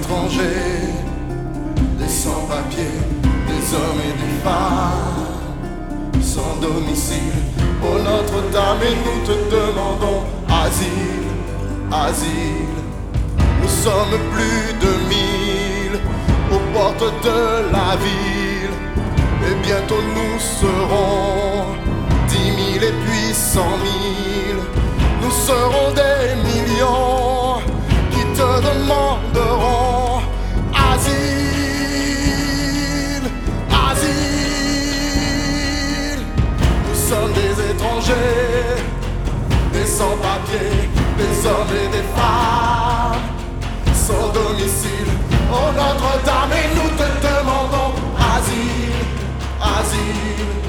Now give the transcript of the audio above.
étrangers, des sans-papiers, des hommes et des femmes, sans domicile. Ô Notre-Dame, et nous te demandons asile, asile. Nous sommes plus de 1000 aux portes de la ville, et bientôt nous serons 10 000 et puis 100 000. Nous serons des millions qui te demanderont asile, asile. Nous sommes des étrangers, des sans-papiers, des hommes et des femmes, sans domicile. Ô Notre-Dame, et nous te demandons asile, asile.